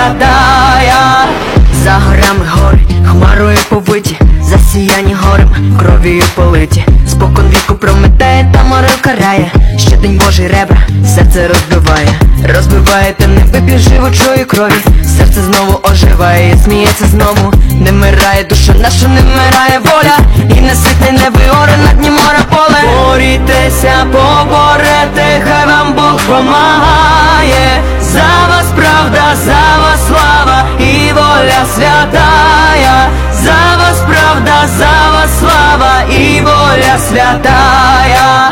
святая. За горами гори, хмарою повиті, засіяні горем, кров'ю политі. Спокон віку прометає та морил карає. Щодень Божий ребра серце розбиває. Розбиває темний випір живучої крові. Серце знову оживає і сміється знову. Не мирає душа наша, не вмирає воля. І не ситне не виоре на дні моря поле. Борітеся, поборете, хай вам Бог помагає. За вас правда, за вас слава і воля святая. За вас правда, за вас слава і воля святая.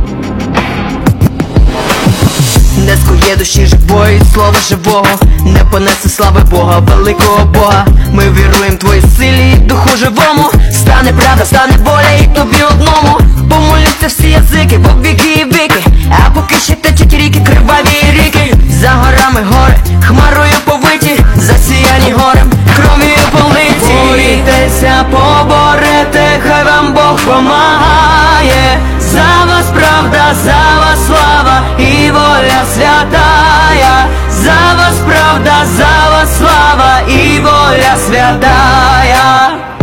Не скує душі живої, слова живого, не понесе слави Бога, великого Бога. Ми віруємо твоїй силі і духу живому. Стане правда, стане воля і тобі одному. Помоляться всі язики, по віки і віки. А поки ще течуть ріки, криваві ріки. За горами гори, хмарою повиті, засіяні горем, кров'ю политі. Борітеся, поборете, хай вам Бог помагає. За вас правда, за вас слава і воля святая. За вас правда, за вас слава і воля святая.